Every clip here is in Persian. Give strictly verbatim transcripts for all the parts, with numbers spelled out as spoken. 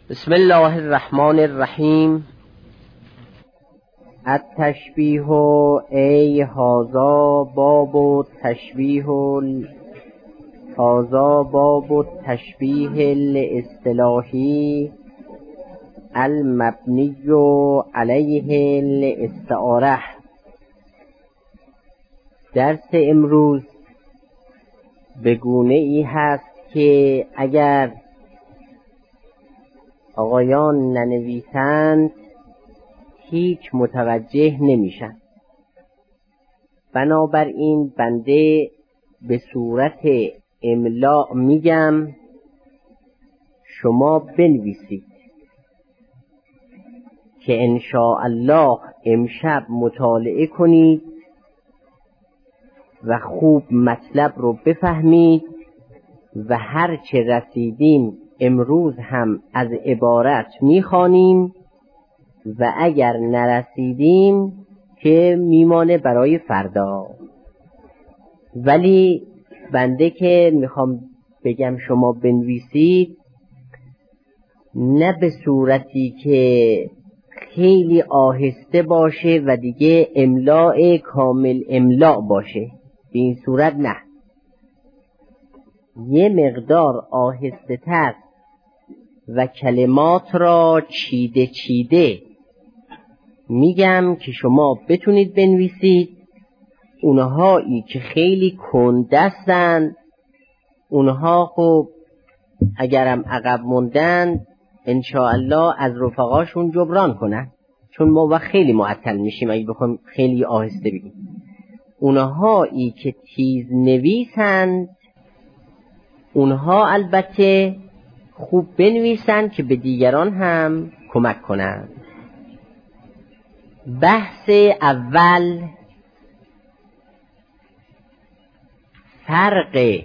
بسم الله الرحمن الرحیم. التشبیه ای هذا باب تشبیه هذا باب تشبیه الاصطلاحی المبنی علیه الاستعاره. درس امروز به گونه ای هست که اگر آقایان ننویسند هیچ متوجه نمیشن. بنابراین بنده به صورت املاء میگم، شما بنویسید که ان شاء الله امشب مطالعه کنید و خوب مطلب رو بفهمید و هر چه رسیدیم امروز هم از عبارت میخوانیم و اگر نرسیدیم که میمانه برای فردا. ولی بنده که میخوام بگم شما بنویسید، نه به صورتی که خیلی آهسته باشه و دیگه املاء کامل املاء باشه، به این صورت نه، یه مقدار آهسته تر و کلمات را چیده چیده میگم که شما بتونید بنویسید. اونهایی که خیلی کندستن اونها خب اگرم عقب موندن انشاءالله از رفقاشون جبران کنن، چون ما وقت خیلی معطل میشیم اگه بخوام خیلی آهسته بگیم. اونهایی که تیز نویسند اونها البته خوب بنویسند که به دیگران هم کمک کنند. بحث اول فرق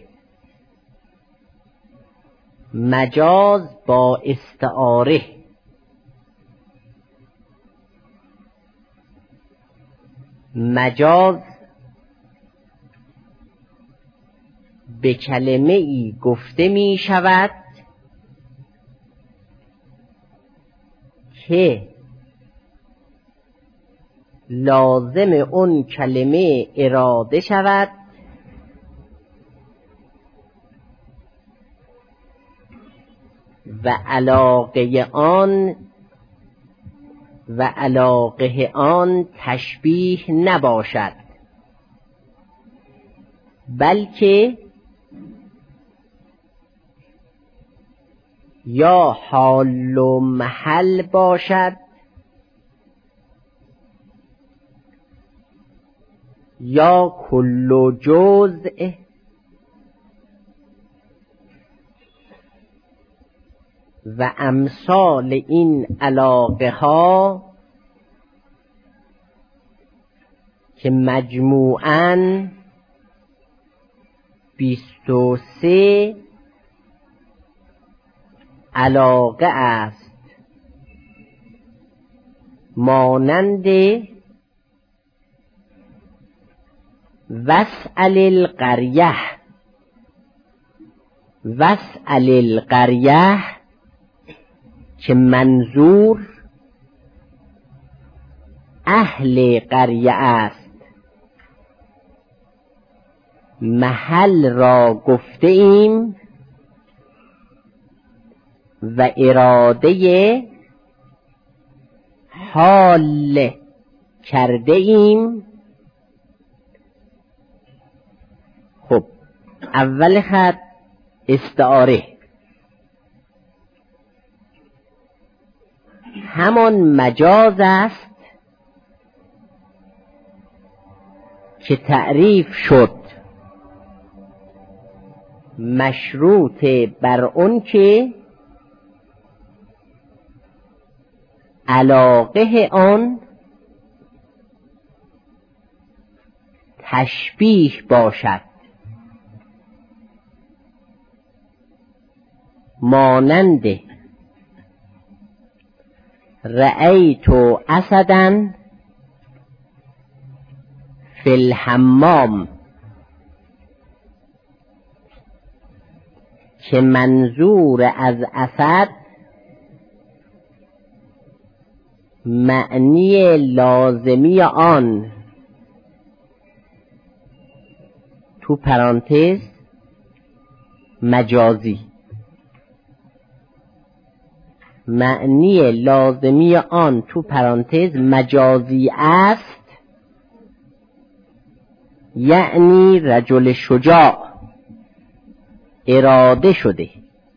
مجاز با استعاره. مجاز به کلمه ای گفته می شود که لازم اون کلمه اراده شود و علاقه آن و علاقه آن تشبیه نباشد، بلکه یا حال و محل باشد یا کل جزء و امثال این علاقه ها که مجموعاً بیست و سه علاقه است، مانند واسأل القریة. واسأل القریة که منظور اهل قریه است، محل را گفته ایم و اراده حال کرده ایم. خب اول خط استعاره، همان مجاز است که تعریف شد، مشروط بر اون که علاقه آن تشبیه باشد، مانند رأیت اسداً فی الحمام، که منظور از اسد معنی لازمی آن تو پرانتز مجازی، معنی لازمی آن تو پرانتز مجازی است، یعنی رجل شجاع اراده شده.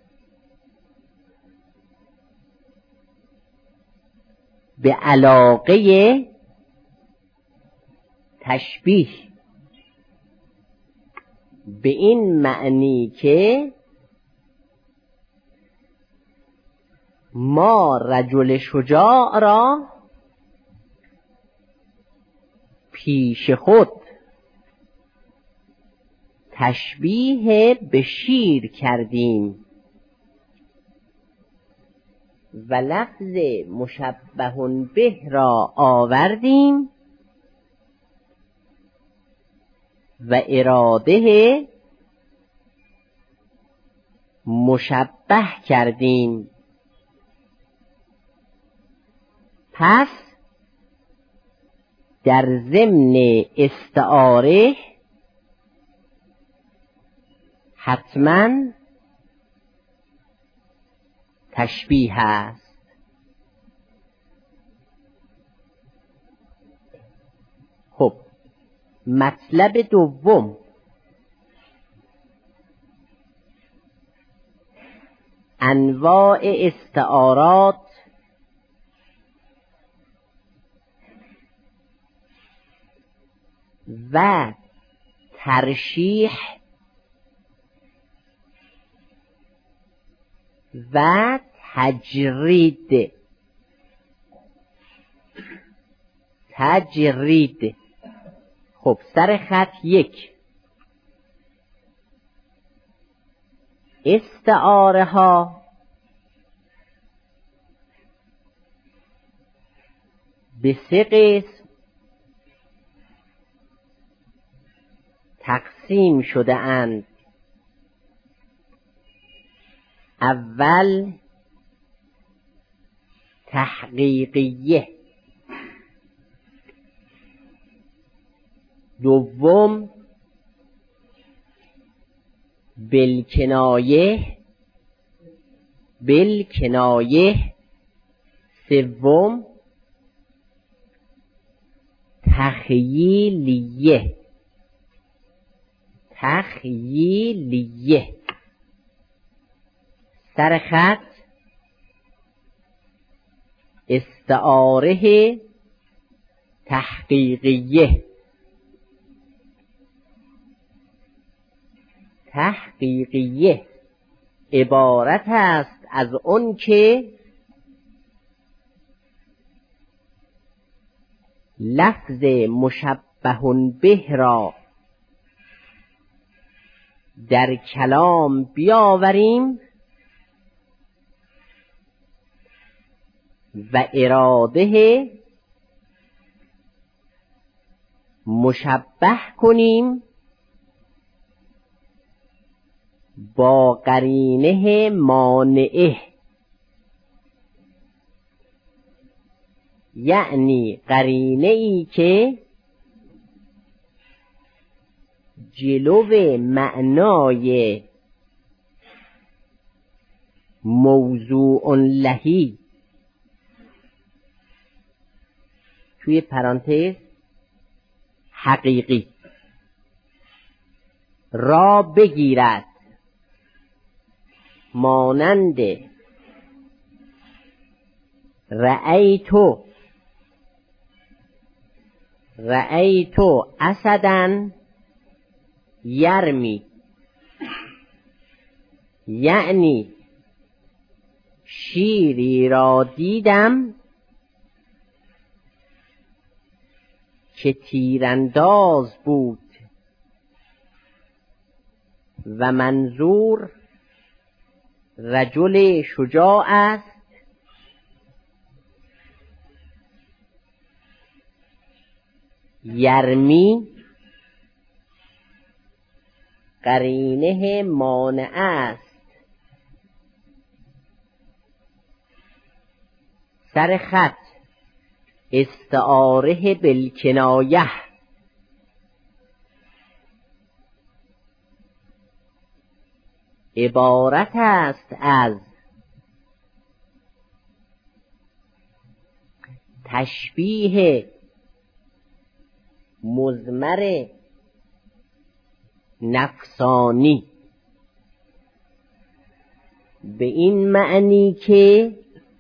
به علاقه تشبیه به این معنی که ما رجل شجاع را پیش خود تشبیه به شیر کردیم و لفظ مشبه به را آوردیم و اراده مشبه کردیم. پس در ضمن استعاره حتما تشبیه است. خب مطلب دوم، انواع استعارات و ترشیح و تجرید. تجرید خب سر خط یک، استعاره ها به سه قسم تقسیم شده اند. اول تحقیقیه، دوم بالکنایه بالکنایه سوم تخییلیه تخییلیه. سر خط استعاره تحقیقیه. تحقیقیه عبارت است از اون که لفظ مشبه به را در کلام بیاوریم و اراده مشبه کنیم با قرینه مانعه، یعنی قرینه ای که جلو معنای موضوع لهی توی پرانتز حقیقی را بگیرد، مانند رأیتو رأیتو اسداً یرمی، یعنی شیری را دیدم که تیرانداز بود و منظور رجل شجاع است یرمی قرینه مانع است. سر خط استعاره بالکنایه، عبارت است از تشبیه مضمر نفسانی، به این معنی که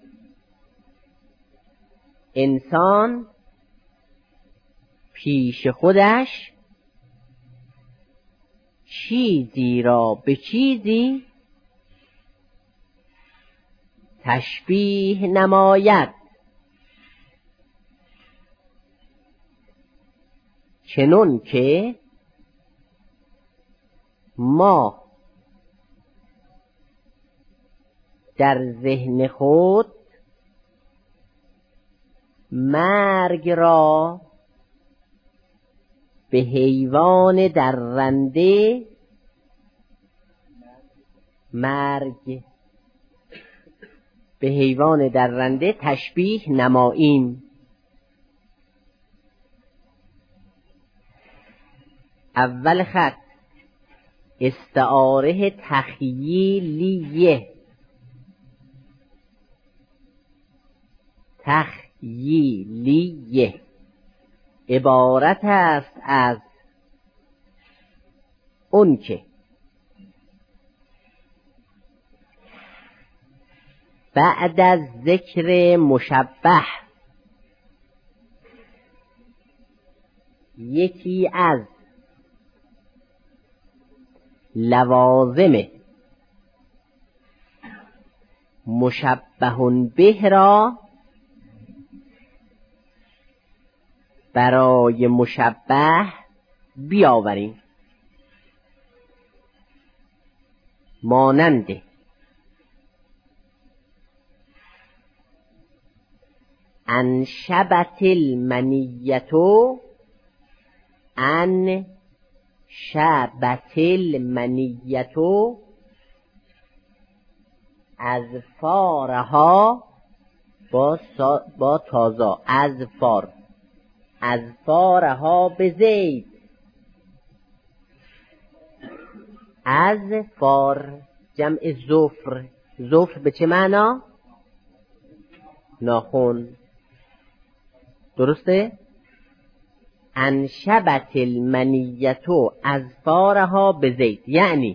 انسان پیش خودش چیزی را به چیزی تشبیه نماید، چنون که ما در ذهن خود مرگ را به حیوان درنده مرگ به حیوان درنده تشبیه نماییم. اول خط استعاره تخییلیه، تخییلیه عبارت است از اون که بعد از ذکر مشبه یکی از لوازم مشبه به را برای مشبه بیاوریم، مانند انشبت المنیتو، ان شبت المنیتو از فارها با, سا با تازا از فار از فارها به زید، از فار جمع زفر، زفر به چه معنا؟ ناخن، درسته؟ انشبت المنیتو از فارها به زید، یعنی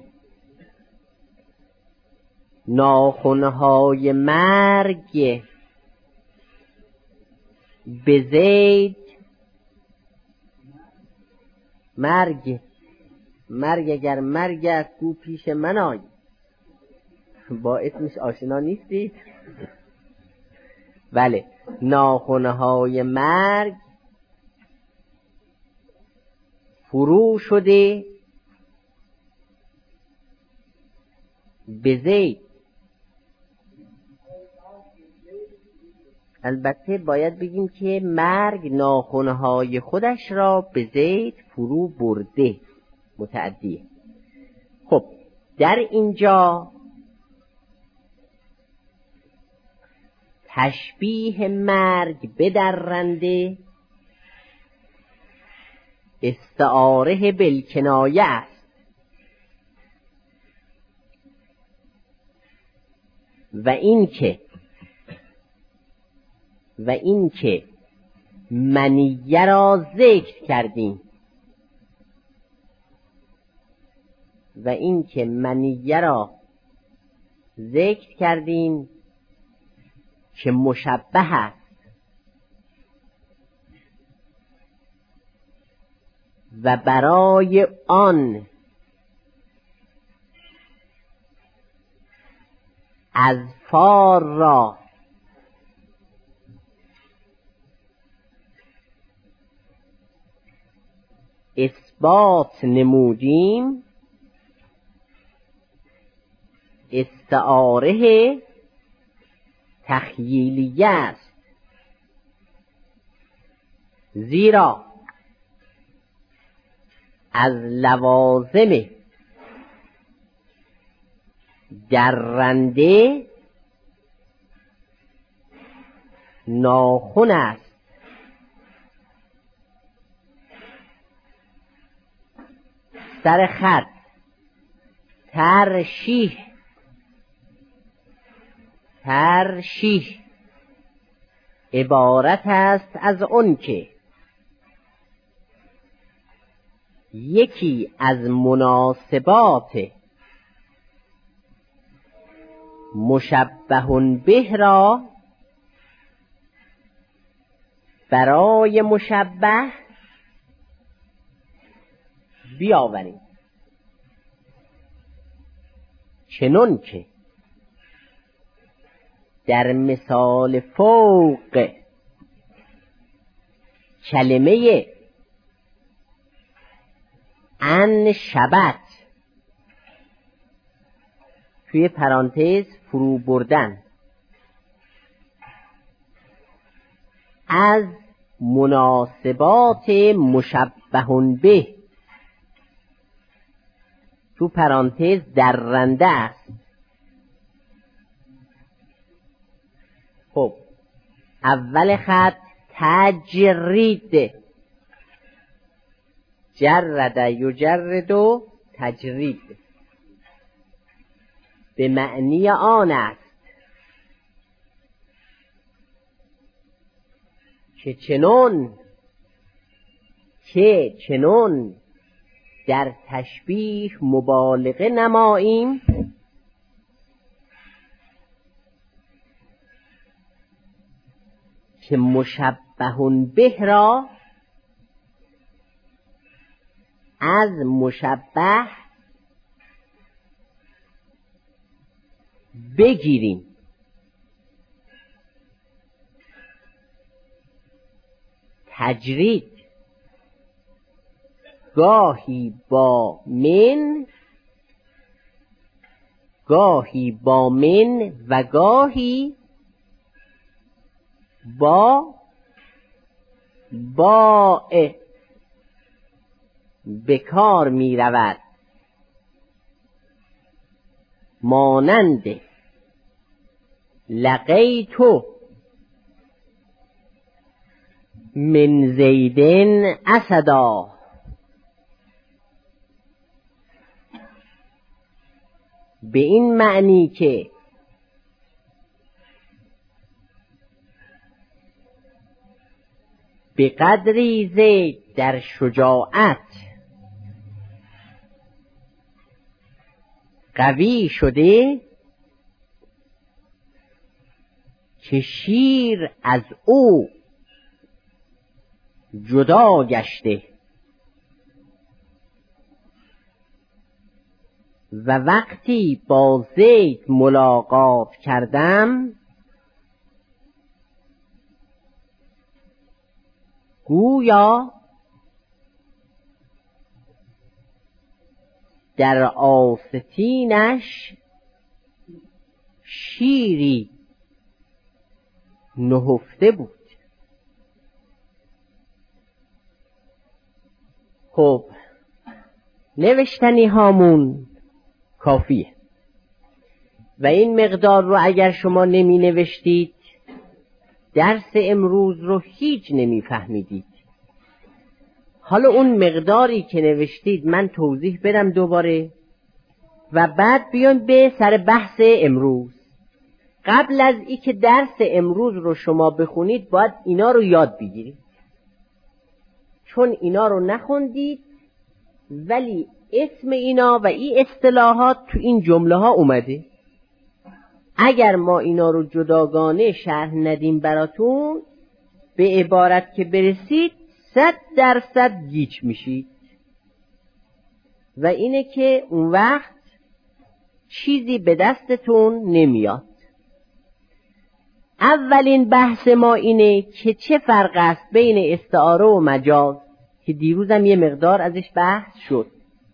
ناخنهای مرگ به زید، مرگ مرگ اگر مرگ است تو پیش من آی، با اسمش آشنا نیستید؟ بله، ناخنهای مرگ فرو شده به زید. البته باید بگیم که مرگ ناخنهای خودش را به زید فرو برده، متعدیه. خب در اینجا تشبیه مرگ به درنده استعاره بالکنایه است و این که و این که منیه را ذکر کردیم و این که منیه را ذکر کردیم که مشبه است و برای آن از فار را اثبات نمودیم، استعاره تخییلیه است، زیرا از لوازم درنده ناخن است سر خط ترشیح ترشیح عبارت است از اون که یکی از مناسبات مشبه به را برای مشبه بیاوریم، چنون که در مثال فوق کلمه ان شبت توی پرانتز فرو بردن از مناسبات مشبه به تو پرانتز درنده است. خب اول خط تجرید، جرد یجرد و تجرید به معنی آن است که چنون که چنون در تشبیه مبالغه نماییم که مشبه به را از مشبه بگیریم. تجرید گاهی با من، گاهی با من و گاهی با با به کار می رود، مانند لقیتو من زیدن اسدا. به این معنی که به قدری زید در شجاعت قوی شده که شیر از او جدا گشته و وقتی با زید ملاقات کردم گویا در آستینش شیری نهفته بود. خب نوشتنی هامون کافیه و این مقدار رو اگر شما نمی نوشتید درس امروز رو هیچ نمی فهمیدید. حالا اون مقداری که نوشتید من توضیح بدم دوباره و بعد بیان به سر بحث امروز. قبل از ای که درس امروز رو شما بخونید باید اینا رو یاد بگیرید، چون اینا رو نخوندید ولی اسم اینا و این اصطلاحات تو این جمله ها اومده. اگر ما اینا رو جداگانه شرح ندیم براتون به عبارت که برسید صد درصد گیج میشید و اینه که اون وقت چیزی به دستتون نمیاد. اولین بحث ما اینه که چه فرق است بین استعاره و مجاز که دیروزم یه مقدار ازش بحث شد.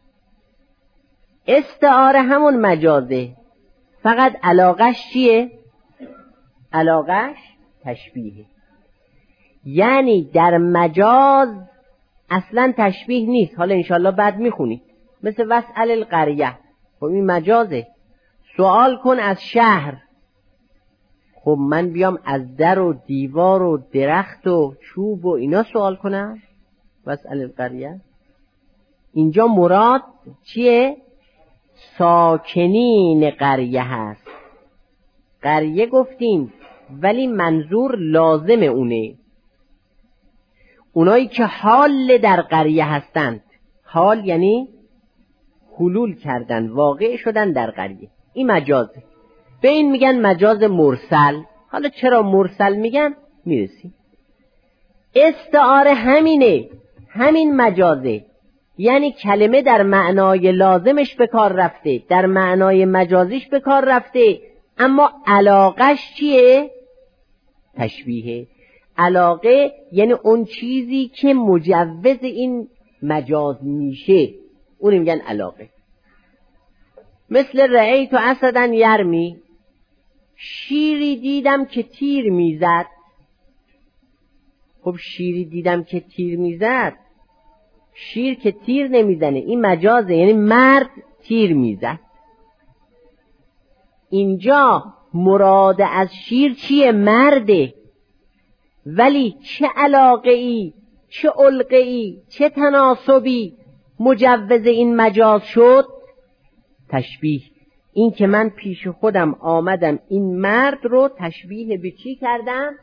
استعاره همون مجازه، فقط علاقش چیه؟ علاقش تشبیهه. یعنی در مجاز اصلا تشبیه نیست. حالا انشالله بعد میخونید مثل وسأل القریه، خب این مجازه. سوال کن از شهر، خب من بیام از در و دیوار و درخت و چوب و اینا سوال کنم؟ وسأل القریه اینجا مراد چیه؟ ساکنین قریه هست. قریه گفتیم ولی منظور لازم اونه، اونایی که حال در قریه هستند. حال یعنی حلول کردن، واقع شدن در قریه. این مجازه، به این میگن مجاز مرسل. حالا چرا مرسل میگن میرسیم. استعاره همینه، همین مجازه، یعنی کلمه در معنای لازمش به کار رفته، در معنای مجازیش به کار رفته، اما علاقش چیه؟ تشبیه. علاقه یعنی اون چیزی که مجوز این مجاز میشه، اون میگن علاقه. مثل رأیت اسدا یرمی، شیری دیدم که تیر میزد. خب شیری دیدم که تیر میزد، شیر که تیر نمیزنه، این مجازه، یعنی مرد تیر میزد. اینجا مراد از شیر چیه؟ مرده. ولی چه علاقه ای، چه علقه ای، چه تناسبی مجوز این مجاز شد؟ تشبیه. این که من پیش خودم آمدم این مرد رو تشبیه به چی کردم؟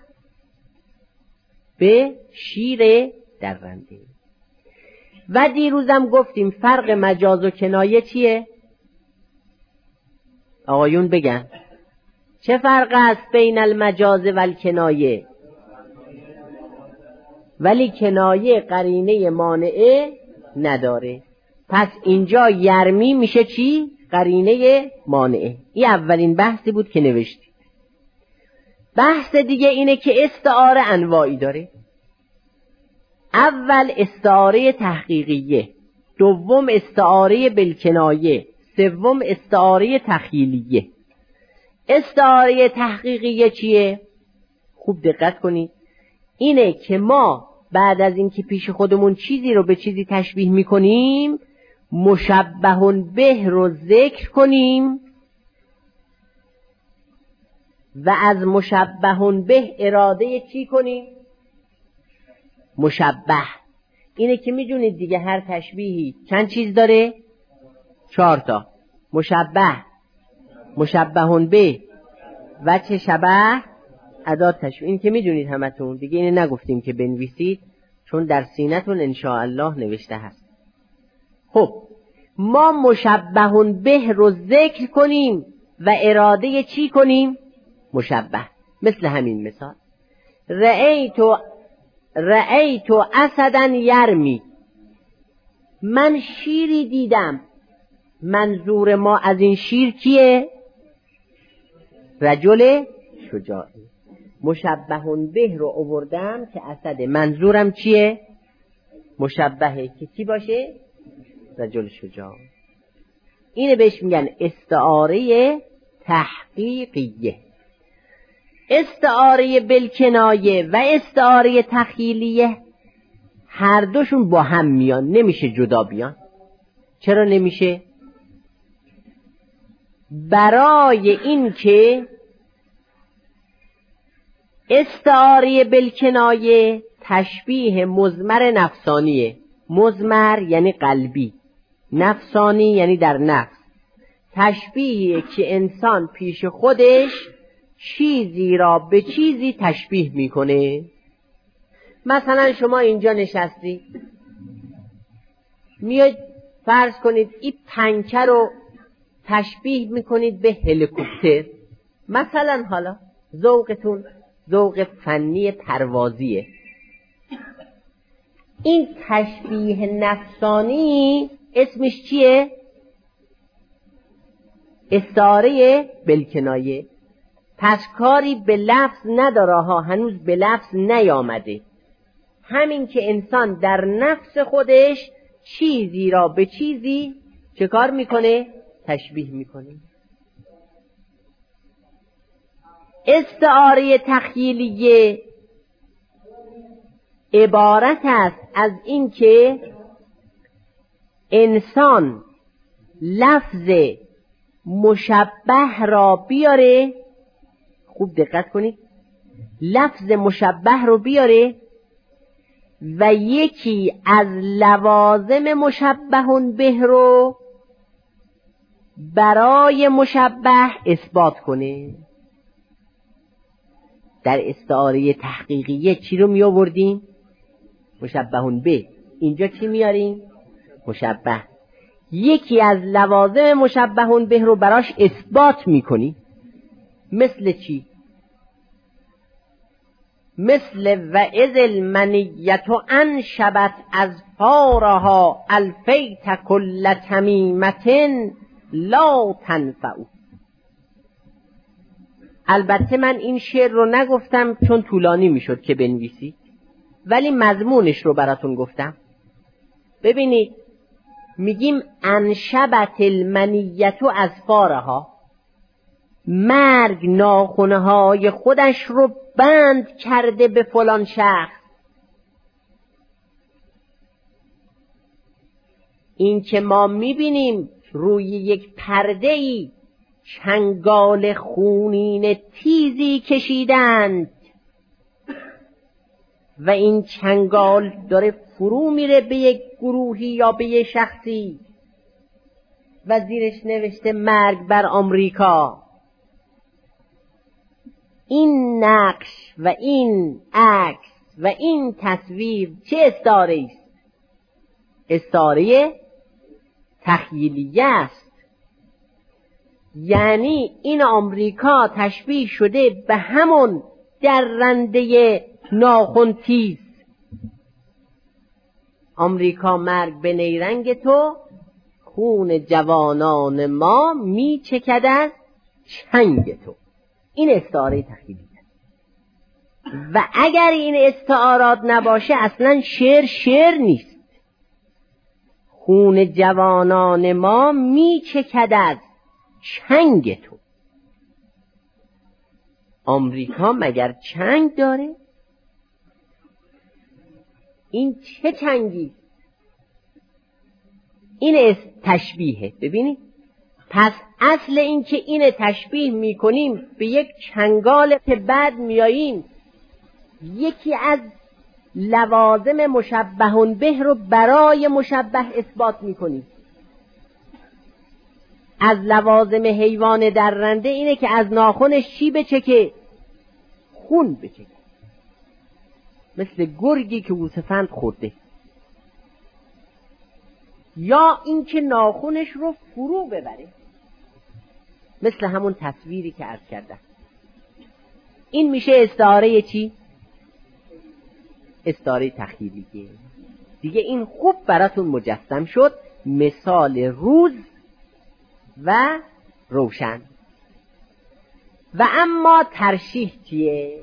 به شیر درنده. و دیروزم گفتیم فرق مجاز و کنایه چیه؟ آقایون بگن چه فرق است بین المجاز و الکنایه؟ ولی کنایه قرینه مانعه نداره. پس اینجا یرمی میشه چی؟ قرینه مانعه. این اولین بحثی بود که نوشتیم. بحث دیگه اینه که استعاره انواعی داره. اول استعاره تحقیقیه، دوم استعاره بالکنایه، سوم استعاره تخیلیه. استعاره تحقیقیه چیه؟ خوب دقت کنید. اینه که ما بعد از اینکه پیش خودمون چیزی رو به چیزی تشبیه میکنیم، مشبهون به رو ذکر کنیم و از مشبهون به اراده چی کنیم؟ مشبه. اینه که میدونید دیگه هر تشبیهی چند چیز داره؟ چهار تا. مشبه، مشبهون به، وجه شبه، ادات تشبیه. این که میدونید همتون دیگه، اینه نگفتیم که بنویسید چون در سینتون انشاءالله نوشته هست. خب ما مشبهون به رو ذکر کنیم و اراده چی کنیم؟ مشبه. مثل همین مثال رأیتو رأیتو اسدا یرمی، من شیری دیدم. منظور ما از این شیر کیه؟ رجل شجاعی. مشبهون به رو آوردم که اسد، منظورم چیه؟ مشبهه که چی باشه؟ رجل شجاع. اینه بهش میگن استعاره تحقیقیه. استعاره بالکنایه و استعاره تخیلیه هر دوشون با هم میان، نمیشه جدا بیان. چرا نمیشه؟ برای این که استعاره بالکنایه تشبیه مضمر نفسانیه. مضمر یعنی قلبی، نفسانی یعنی در نفس. تشبیهی که انسان پیش خودش چیزی را به چیزی تشبیه میکنه. مثلا شما اینجا نشستی، میاد فرض کنید این پنکه رو تشبیه میکنید به هلیکوپتر. مثلا حالا ذوقتون ذوق فنی پروازیه. این تشبیه نفسانی اسمش چیه؟ استعاره بالکنایه. پس کاری به لفظ نداره ها، هنوز به لفظ نیامده. همین که انسان در نفس خودش چیزی را به چیزی چه کار میکنه؟ تشبیه میکنه. استعاره تخیلیه عبارت است از این که انسان لفظ مشبه را بیاره. خوب دقت کنید، لفظ مشبه رو بیاره و یکی از لوازم مشبه به رو برای مشبه اثبات کنه. در استعاره تحقیقیه چی رو می آوردیم؟ مشبه به. اینجا چی میاریم؟ مشبه. یکی از لوازم مشبه به رو براش اثبات میکنی. مثل چی؟ مثل و اذ المنیت انشبت از فارها الفیت کل تمیمت لا تنفع. البته من این شعر رو نگفتم چون طولانی میشد که بنویسی، ولی مضمونش رو براتون گفتم. ببینید میگیم انشبت المنیت از فارها، مرگ ناخنه های خودش رو بند کرده به فلان شخص. این که ما میبینیم روی یک پرده‌ای چنگال خونین تیزی کشیدند و این چنگال داره فرو میره به یک گروهی یا به یک شخصی و زیرش نوشته مرگ بر آمریکا. این نقش و این عکس و این تصویر چه استعاره است؟ استعاره تخیلیه است. یعنی این آمریکا تشبیه شده به همون درنده ناخن تیز. آمریکا مرگ به نیرنگ تو، خون جوانان ما می چکد از چنگ تو. این استعاره تخیلیه. و اگر این استعارات نباشه اصلا شعر شعر نیست. خون جوانان ما می چکد از چنگ تو. آمریکا مگر چنگ داره؟ این چه چنگی؟ این تشبیهه. ببینید پس اصل این که این تشبیه میکنیم به یک چنگال که بعد میاییم یکی از لوازم مشبه به رو برای مشبه اثبات میکنیم. از لوازم حیوان درنده اینه که از ناخنش چی بچکه؟ خون بچکه. مثل گرگی که گوسفند خورده. یا اینکه ناخنش رو فرو ببره، مثل همون تصویری که عرض کردم. این میشه استعاره چی؟ استعاره تخیلیه. دیگه این خوب براتون مجسم شد، مثال روز و روشن. و اما ترشیح چیه؟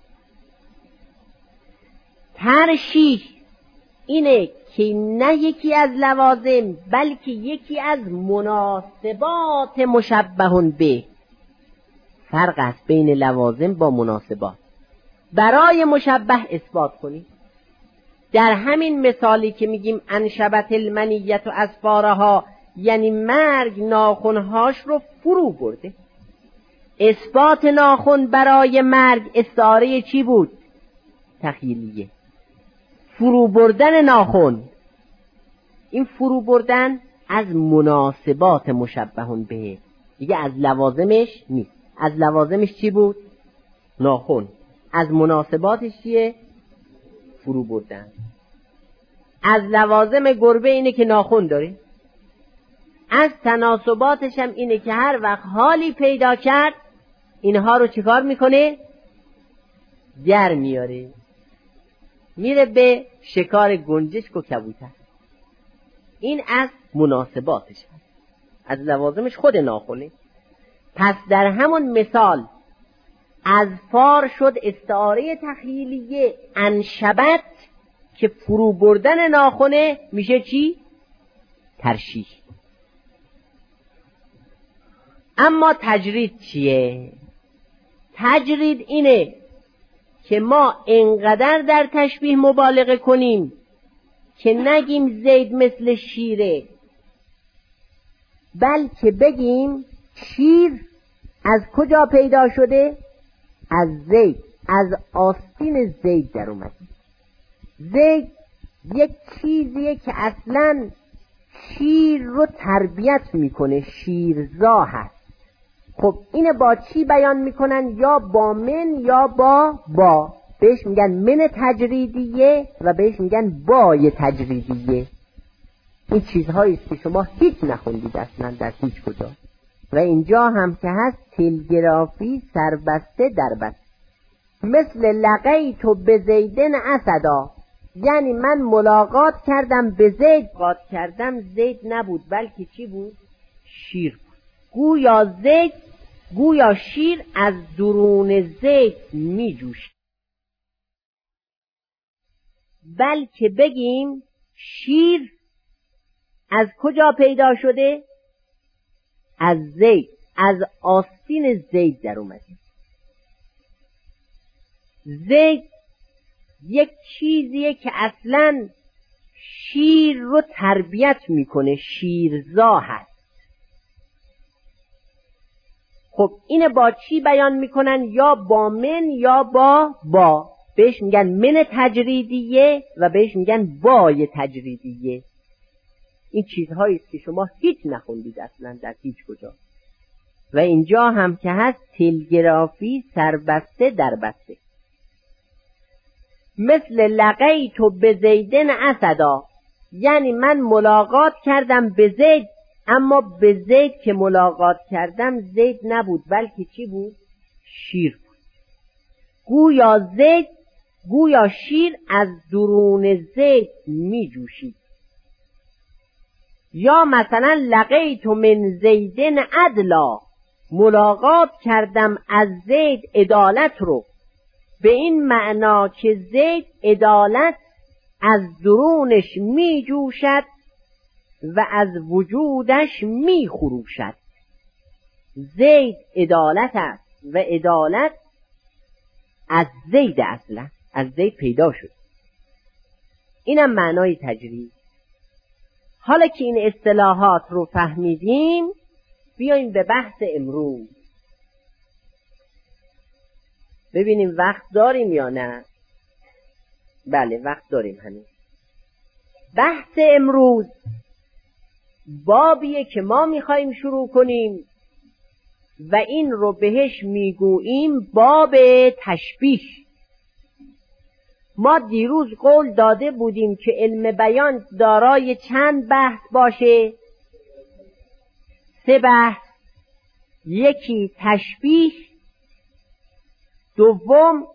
ترشیح اینه که نه یکی از لوازم بلکه یکی از مناسبات مشبه به. فرق است بین لوازم با مناسبات. برای مشبه اثبات کنی. در همین مثالی که میگیم انشبت المنیت و اسفارها، یعنی مرگ ناخنهاش رو فرو برده. اثبات ناخن برای مرگ استعاره چی بود؟ تخیلیه. فرو بردن ناخن، این فرو بردن از مناسبات مشبه به، دیگه از لوازمش نیست. از لوازمش چی بود؟ ناخن. از مناسباتش چیه؟ فرو بردن. از لوازم گربه اینه که ناخن داره. از تناسباتش هم اینه که هر وقت حالی پیدا کرد اینها رو چیکار میکنه؟ در میاره، میره به شکار گنجشک و کبوتر. این از مناسباتش هست. از لوازمش خود ناخنه. پس در همون مثال از فار شد استعاره تخیلیه. انشبت که فرو بردن ناخنه میشه چی؟ ترشیح. اما تجرید چیه؟ تجرید اینه که ما انقدر در تشبیه مبالغه کنیم که نگیم زید مثل شیره، بلکه بگیم شیر از کجا پیدا شده؟ از زید، از آستین زید در اومده. زید یک چیزیه که اصلا شیر رو تربیت میکنه، شیرزا هست. خب اینه با چی بیان میکنن؟ یا با من یا با با. بهش میگن من تجریدیه و بهش میگن بای تجریدیه. این چیزهایی است که شما هیچ نخوندید اصلا در هیچ کجا. و اینجا هم که هست تلگرافی سربسته دربسته. مثل لقیتو به زیدن اسدا، یعنی من ملاقات کردم به زید. ملاقات کردم زید نبود بلکه چی بود؟ شیر بود. گویا زید، گویا شیر از درون زید می جوشید. بلکه بگیم شیر از کجا پیدا شده؟ از زید، از آستین زید در اومده. زید یک چیزیه که اصلا شیر رو تربیت میکنه، شیرزا هست. خب اینه با چی بیان میکنن؟ یا با من یا با با. بهش میگن من تجریدیه و بهش میگن بای تجریدیه. این چیزهایی است که شما هیچ نخوندید اصلا در هیچ کجا. و اینجا هم که هست تلگرافی سربسته دربسته. مثل لقیتو به زیدن اسدا، یعنی من ملاقات کردم به زید، اما به زید که ملاقات کردم زید نبود بلکه چی بود؟ شیر بود. گویا زید، گویا شیر از درون زید می جوشید. یا مثلا لقیتو من زیدن عدلا، ملاقات کردم از زید عدالت رو، به این معنا که زید عدالت از درونش می جوشد و از وجودش می خروشد. زید عدالت است و عدالت از زید اصلا از زید پیدا شد. اینم معنای تجرید. حالا که این اصطلاحات رو فهمیدیم بیاییم به بحث امروز. ببینیم وقت داریم یا نه. بله وقت داریم. همین بحث امروز بابیه که ما میخواییم شروع کنیم و این رو بهش میگوییم باب تشبیه. ما دیروز قول داده بودیم که علم بیان دارای چند بحث باشه؟ سه بحث. یکی تشبیه، دوم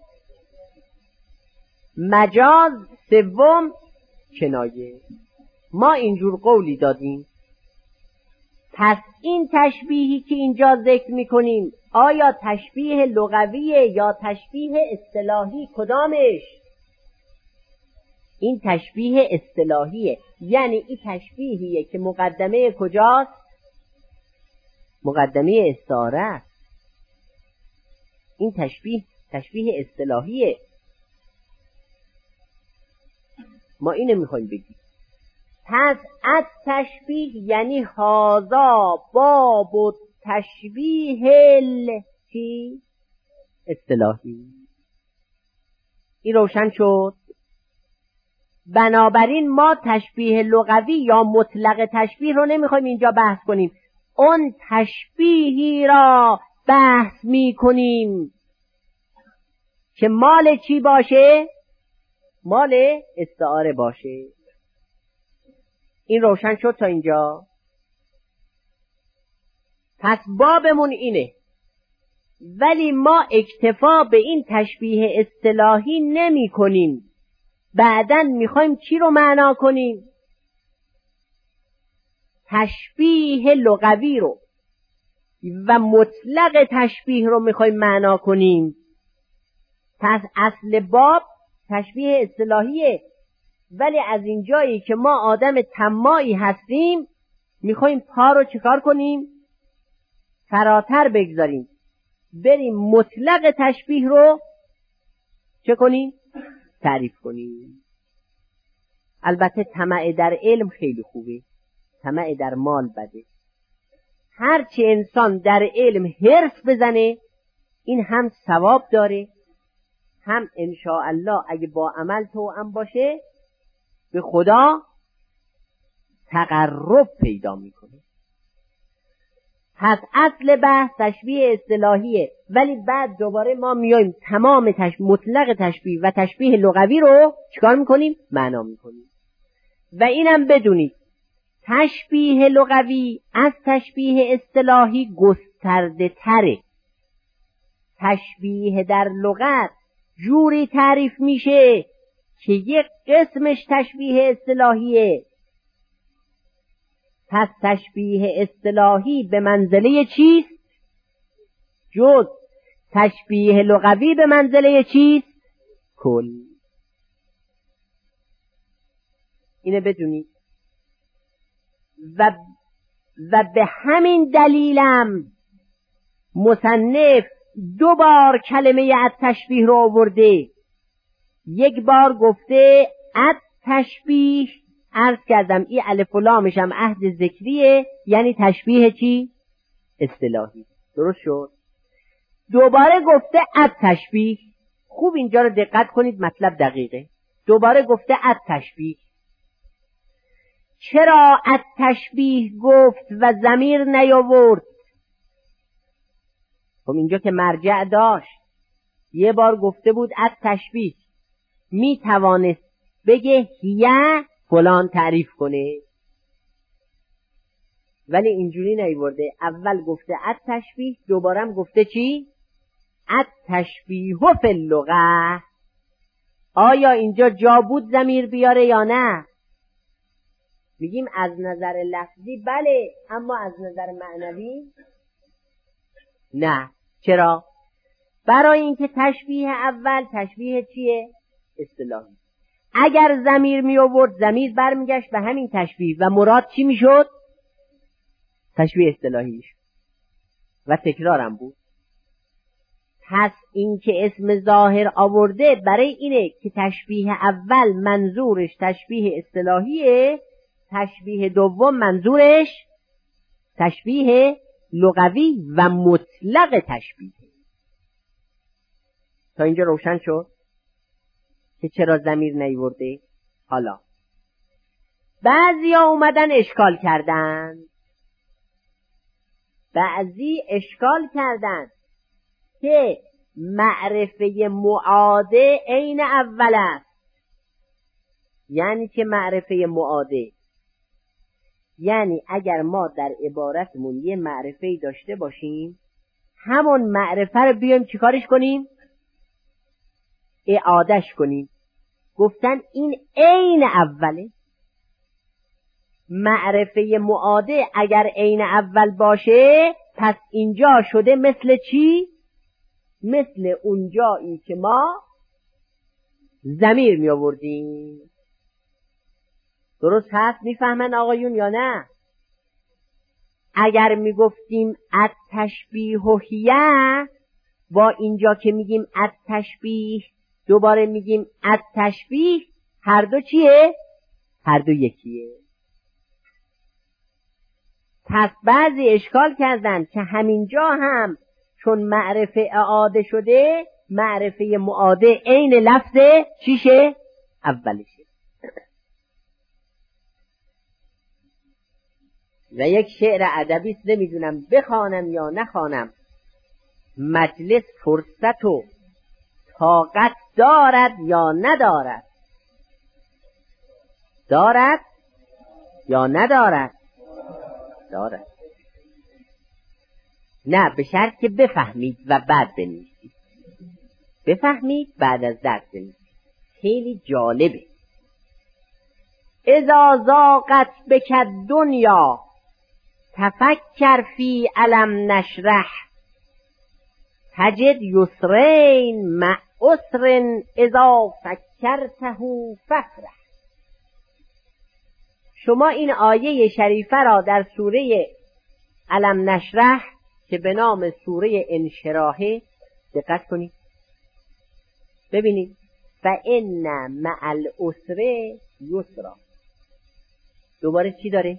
مجاز، سوم کنایه. ما اینجور قولی دادیم. پس این تشبیهی که اینجا ذکر میکنیم آیا تشبیه لغویه یا تشبیه اصطلاحی؟ کدامش؟ این تشبیه اصطلاحیه، یعنی این تشبیهیه که مقدمه کجاست؟ مقدمه استعاره است. این تشبیه تشبیه اصطلاحیه. ما اینو میخوایم بگیم. پس از تشبیه یعنی هازا باب و تشبیه چی؟ اصطلاحی. این روشن شد؟ بنابراین ما تشبیه لغوی یا مطلق تشبیه رو نمیخوایم اینجا بحث کنیم. اون تشبیهی را بحث میکنیم که مال چی باشه؟ مال استعاره باشه. این روشن شد تا اینجا؟ پس بابمون اینه. ولی ما اکتفا به این تشبیه اصطلاحی نمی کنیم. بعدن میخوایم چی رو معنا کنیم؟ تشبیه لغوی رو و مطلق تشبیه رو میخوایم معنا کنیم. پس اصل باب تشبیه اصطلاحیه، ولی از این جایی که ما آدم طماعی هستیم میخوایم پا رو چکار کنیم؟ فراتر بگذاریم، بریم مطلق تشبیه رو چه کنیم؟ تعریف کنیم. البته طمع در علم خیلی خوبه، طمع در مال بده. هرچی انسان در علم حرص بزنه این هم ثواب داره، هم انشاءالله اگه با عمل توأم باشه به خدا تقرب پیدا میکنه. پس اصل بحث تشبیه اصطلاحیه، ولی بعد دوباره ما میایم تمام تش... مطلق تشبیه و تشبیه لغوی رو چیکار میکنیم؟ معنا میکنیم. و اینم بدونید تشبیه لغوی از تشبیه اصطلاحی گسترده تره. تشبیه در لغت جوری تعریف میشه که یک قسمش تشبیه اصطلاحیه. پس تشبیه اصطلاحی به منزله چیست؟ جز. تشبیه لغوی به منزله چیست؟ کل. اینه بدونید. و و به همین دلیلم مصنف دو بار کلمه التشبیه رو آورده. یک بار گفته التشبیه، عرض کردم این الف و لامش هم عهد ذکریه، یعنی تشبیه چی؟ اصطلاحی. درست شد؟ دوباره گفته التشبیه. خوب اینجا رو دقت کنید، مطلب دقیقه. دوباره گفته التشبیه. چرا التشبیه گفت و ضمیر نیاورد؟ خب اینجا که مرجع داشت، یه بار گفته بود التشبیه، می توانست بگه هیه فلان تعریف کنه، ولی اینجوری نیورده. اول گفته التشبیه، دوباره هم گفته چی؟ التشبیه فی اللغه. آیا اینجا جا بود ضمیر بیاره یا نه؟ میگیم از نظر لفظی بله، اما از نظر معنوی نه. چرا؟ برای اینکه تشبیه اول تشبیه چیه؟ اصطلاحی. اگر ضمیر می آورد ضمیر برمیگشت به همین تشبیه و مراد چی میشد؟ تشبیه اصطلاحی میشد و تکرارم بود. پس این که اسم ظاهر آورده برای اینه که تشبیه اول منظورش تشبیه اصطلاحیه، تشبیه دوم منظورش تشبیه لغوی و مطلق تشبیه. تا اینجا روشن شد که چرا ضمیر نیورده؟ حالا بعضی ها اومدن اشکال کردن، بعضی اشکال کردن که معرفه معاده عین اول است. یعنی که معرفه معاده، یعنی اگر ما در عبارتمون یه معرفه داشته باشیم، همون معرفه رو بیایم چیکارش کنیم؟ اعادش کنیم. گفتن این عین اوله. معرفه معاده اگر عین اول باشه، پس اینجا شده مثل چی؟ مثل اونجایی که ما ضمیر می آوردیم. درست هست؟ میفهمن آقایون یا نه؟ اگر می گفتیم التشبیه هیه، با اینجا که میگیم التشبیه دوباره میگیم التشبیه، هر دو چیه؟ هر دو یکیه. پس بعضی اشکال کردن که همینجا هم چون معرفه اعاده شده، معرفه معاده عین لفظ چیشه؟ اولشه. و یک شعر ادبی نمیدونم بخوانم یا نخوانم، مجلس فرصت و طاقت دارد یا ندارد؟ دارد یا ندارد؟ دارد. نه، به شرط که بفهمید و بعد بنویسید. بفهمید بعد از درس بنویسید. خیلی جالبه. اذا ضاقت بک الدنیا تفکر فی الم نشرح تجد یسرین مع عسر اذا فکرته ففرح. شما این آیه شریفه را در سوره الم نشرح که به نام سوره انشراحه دقت کنید، ببینید. فإن مع العسر یسرا. دوباره چی داره؟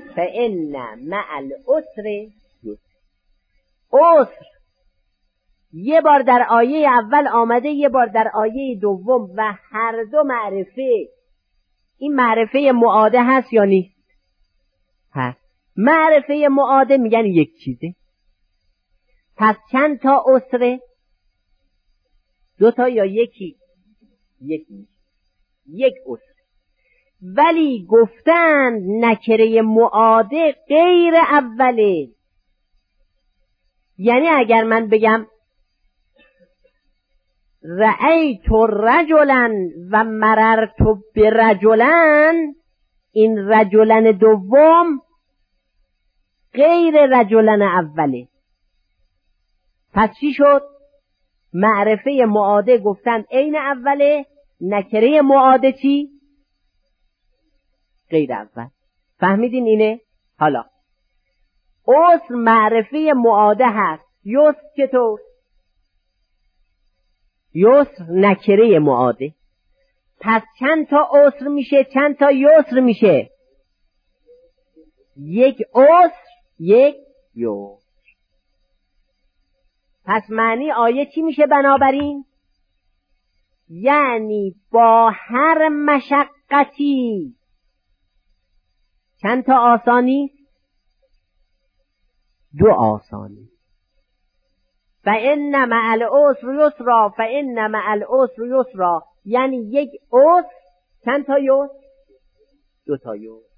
فإن مع العسر یسرا. عسر یه بار در آیه اول آمده، یه بار در آیه دوم، و هر دو معرفه. این معرفه معاده هست یا نیست؟ هست. معرفه معاده میگن یک چیزه. پس چند تا اسره؟ دو تا یا یکی؟ یکی. یک اسره. ولی گفتن نکره معاده غیر اوله. یعنی اگر من بگم رأیت رجلا و مررت برجلا، این رجلن دوم غیر رجلن اوله. پس چی شد؟ معرفه معاده گفتن عین اوله، نکره معاده چی؟ غیر اول. فهمیدین اینه؟ حالا اسم معرفه معاده هست. یسر چطور؟ یسر نکره معاده. پس چند تا اسر میشه؟ چند تا یسر میشه؟ یک اسر، یک یسر. پس معنی آیه چی میشه بنابراین؟ یعنی با هر مشقتی چند تا آسانی؟ دو آسانی. فإن مع العسر یسرا فإن مع العسر یسرا. یعنی یک عسر چند تا یسر؟ دو تا یسر.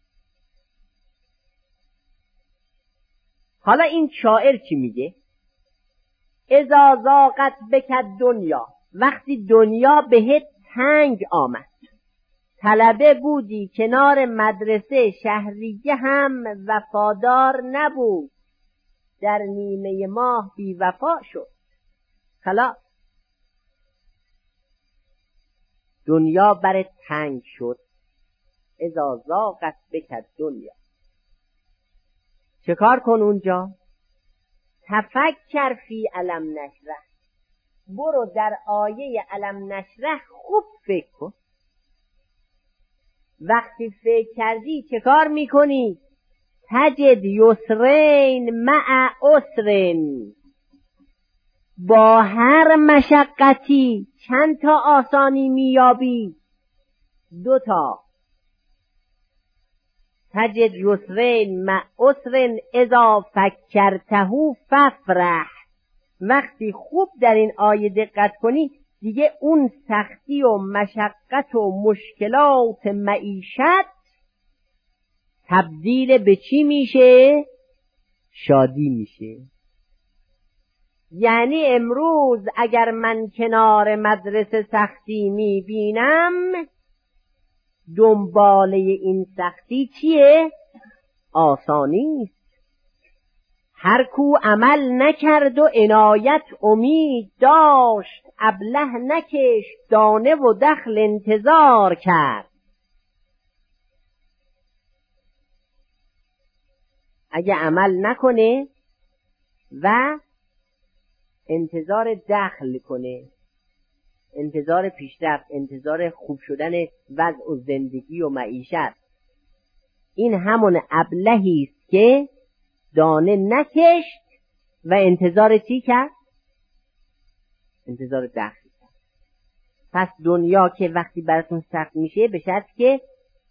حالا این شاعر چی میگه؟ اذا ضاقت بک دنیا، وقتی دنیا بهت تنگ آمد. طلبه بودی کنار مدرسه، شهریه هم وفادار نبود، در نیمه ماه بی وفا شد. خلاص دنیا برات تنگ شد. اذا ضاقت بک دنیا، چه کار کن اونجا؟ تفکر فی الم نشرح، برو در آیه الم نشرح خوب فکر کن. وقتی فکر کردی چه کار میکنی؟ تجد یسرین مع عسرین، با هر مشقتی چند تا آسانی میابی؟ دو تا. تجد یسرین مع عسرین اذا فکرته فافرح. وقتی خوب در این آیه دقت کنی دیگه اون سختی و مشقت و مشکلات معیشت تبدیل به چی میشه؟ شادی میشه. یعنی امروز اگر من کنار مدرسه سختی میبینم، دنباله این سختی چیه؟ آسانی است. هر کو عمل نکرد و عنایت امید داشت، ابله نکشت دانه و دخل انتظار کرد. اگه عمل نکنه و انتظار دخل کنه، انتظار پیشرفت، انتظار خوب شدن وضع و زندگی و معیشت، این همون ابلهی است که دانه نکشت و انتظار چی کرد؟ انتظار دخل کرد. پس دنیا که وقتی براتون سخت میشه به شرط که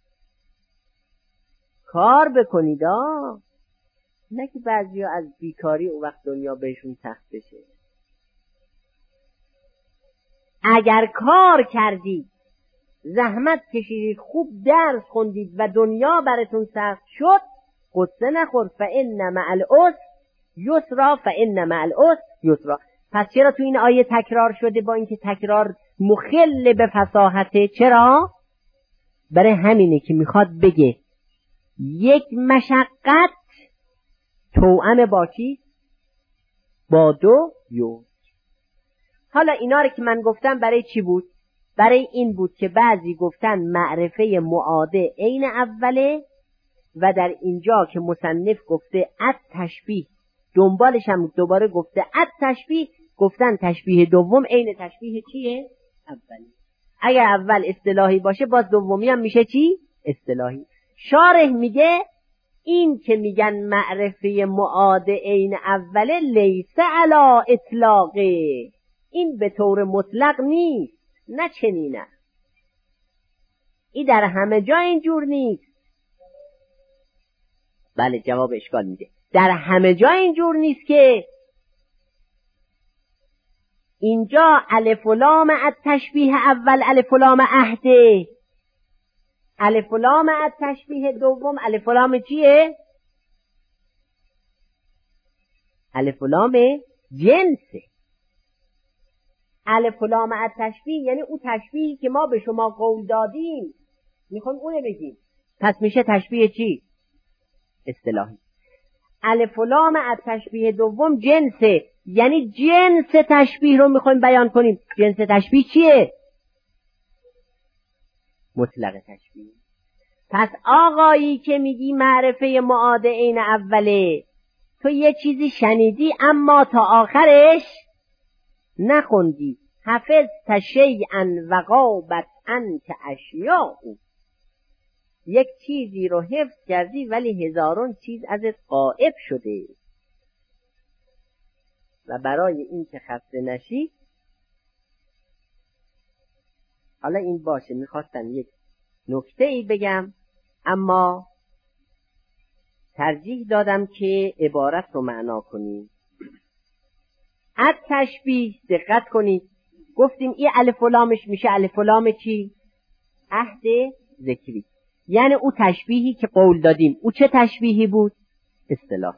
کار بکنید، آه نه که بعضی ها از بیکاری اون وقت دنیا بهشون سخت بشه. اگر کار کردید، زحمت کشیدید، خوب درس خوندید و دنیا براتون سخت شد، قصه نخور. فإن مع العسر یسرا فإن مع العسر یسرا. پس چرا تو این آیه تکرار شده با اینکه تکرار مخل به فصاحته؟ چرا؟ برای همینه که میخواد بگه یک مشقت توأم با چی؟ با دو یسر. حالا اینا رو که من گفتم برای چی بود؟ برای این بود که بعضی گفتن معرفه معاده عین اوله، و در اینجا که مصنف گفته ات تشبیه، دنبالش هم دوباره گفته ات تشبیه، گفتن تشبیه دوم عین تشبیه چیه؟ اولی. اگر اول اصطلاحی باشه باز دومی هم میشه چی؟ اصطلاحی. شارح میگه این که میگن معرفه معاد عین اوله لیس علی اطلاقه، این به طور مطلق نیست، نه چنینه، این در همه جا اینجور نیست. بله جواب اشکال میده، در همه جا اینجور نیست که اینجا الف و لام التشبیه اول الف و لام عهده، الف و لام التشبیه دوم الف و لام چیه؟ الف و لام جنسه. الف و لام التشبیه یعنی اون تشبیهی که ما به شما قول دادیم میخوایم اونه بگیم، پس میشه تشبیه چی؟ اصطلاحی. الف و لام التشبیه دوم جنسه، یعنی جنس تشبیه رو میخوایم بیان کنیم. جنس تشبیه چیه؟ مطلق تشبیه. پس آقایی که میگی معرفه معاد عین اوله، تو یه چیزی شنیدی اما تا آخرش نخوندی. حفظت شیئا و غابت عنک اشیاء، یک چیزی رو حفظ کردی ولی هزاران چیز ازت غائب شده. و برای این که خسته نشی، حالا این باشه، میخواستم یک نکته ای بگم اما ترجیح دادم که عبارت رو معنا کنیم. از تشبیه دقت کنید، گفتیم این الف و لامش میشه الف و لام چی؟ عهد ذکری، یعنی او تشبیهی که قول دادیم. او چه تشبیهی بود؟ اصطلاحی.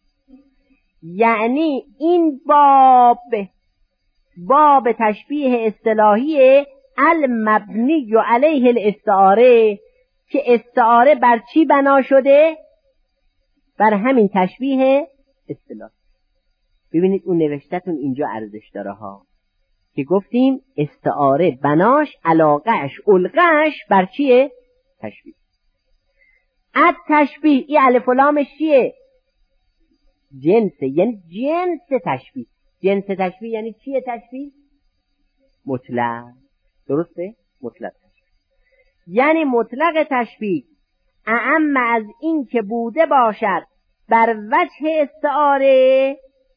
یعنی این باب باب تشبیه اصطلاحی المبنی علیه الاستعاره، که استعاره بر چی بنا شده؟ بر همین تشبیه اصطلاحی. ببینید اون نوشتتون اینجا ارزش داره ها، که گفتیم استعاره بناش علاقهش القهش بر چیه؟ تشبیه. اد تشبیه این الف و لامش چیه؟ جنسه، یعنی جنس تشبیه. جنس تشبیه یعنی چیه تشبیه؟ مطلق. درسته؟ مطلق تشبیه یعنی مطلق تشبیه اعم از این که بوده باشد بر وجه استعاره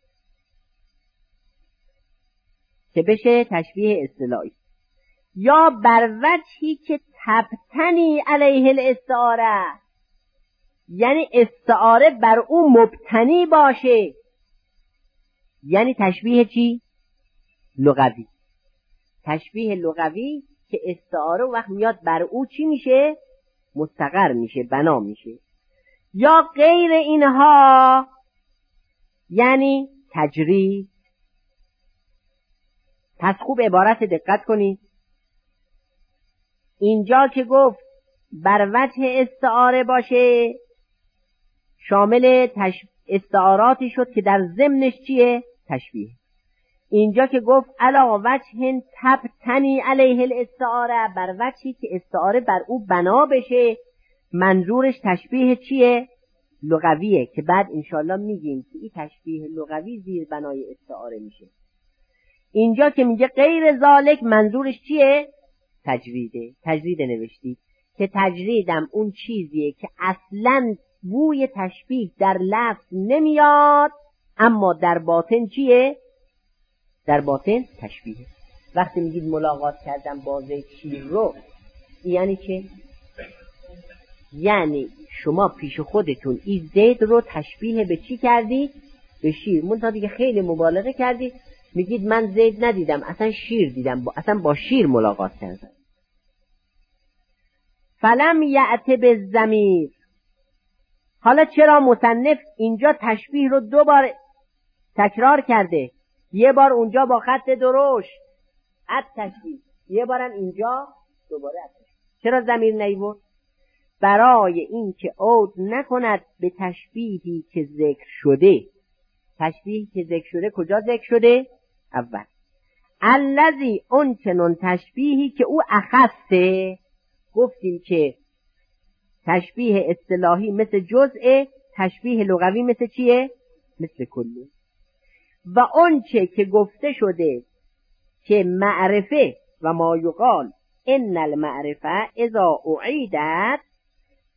که بشه تشبیه اصطلاحی، یا بر وجهی که تبتنی علیه الاستعاره، یعنی استعاره بر او مبتنی باشه. یعنی تشبیه چی؟ لغوی. تشبیه لغوی که استعاره وقت میاد بر او چی میشه؟ مستقر میشه، بنا میشه. یا غیر اینها یعنی تجرید. پس خوب عبارت دقت کنید، اینجا که گفت بر وجه استعاره باشه شامل تش... استعاراتی شد که در ضمنش چیه؟ تشبیه. اینجا که گفت علا وجه تبتنی علیه الاستعاره، بر وجهی که استعاره بر او بنا بشه، منظورش تشبیه چیه؟ لغویه، که بعد انشالله میگیم که این تشبیه لغوی زیر بنای استعاره میشه. اینجا که میگه غیر ذالک منظورش چیه؟ تجریده. تجرید نوشتید که تجریدم اون چیزیه که اصلاً بوی تشبیه در لفظ نمیاد اما در باطن چیه؟ در باطن تشبیه. وقتی میگید ملاقات کردم با زید شیر رو، یعنی که یعنی شما پیش خودتون این زید رو تشبیه به چی کردید؟ به شیر. منتها دیگه خیلی مبالغه کردید، میگید من زید ندیدم اصلا شیر دیدم، با اصلا با شیر ملاقات کردم. فلم یأت بالضمیر. حالا چرا مصنف اینجا تشبیه رو دو بار تکرار کرده؟ یه بار اونجا با خط درشت ات تشبیه، یه بارم اینجا دوباره ات تشبیه. چرا ضمیر نیورد؟ برای این که عود نکند به تشبیهی که ذکر شده. تشبیهی که ذکر شده کجا ذکر شده؟ اول الذی اون چنون تشبیهی که او اخصه. گفتیم که تشبیه اصطلاحی مثل جزء، تشبیه لغوی مثل چیه؟ مثل کله. و اون چه که گفته شده که معرفه و ما یقال ان المعرفه اذا اعیدت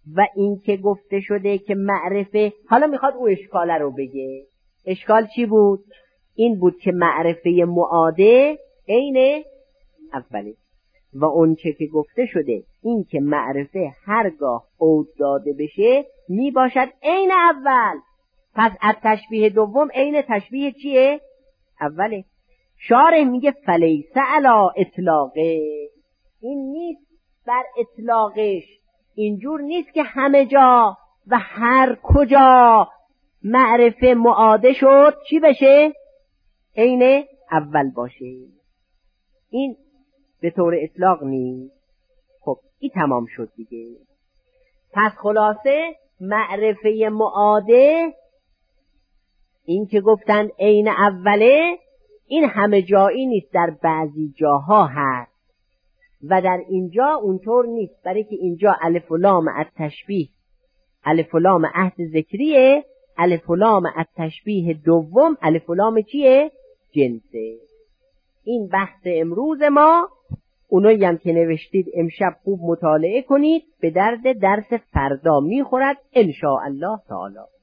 و این که گفته شده که معرفه، حالا میخواد او اشکاله رو بگه. اشکال چی بود؟ این بود که معرفه معاده عین اوله و اون چه که گفته شده این که معرفه هرگاه عود داده بشه می باشد عین اول. پس از تشبیه دوم عین تشبیه چیه؟ اوله. شارح میگه فلیس علی اطلاقه، این نیست بر اطلاقش، اینجور نیست که همه جا و هر کجا معرفه معاده شد چی بشه؟ عین اول باشه. این به طور اطلاق نیست. خب این تمام شد دیگه. پس خلاصه معرفه معاده این که گفتند عین اوله، این همه جایی نیست، در بعضی جاها هست و در اینجا اونطور نیست، برای که اینجا الف و لام التشبیه، الف و لام عهد ذکریه، الف و لام التشبیه دوم الف و لام چیه؟ جنسه. این بحث امروز ما، اونایی هم که نوشتید امشب خوب مطالعه کنید، به درد درس فردا میخورد ان شاء الله تعالی.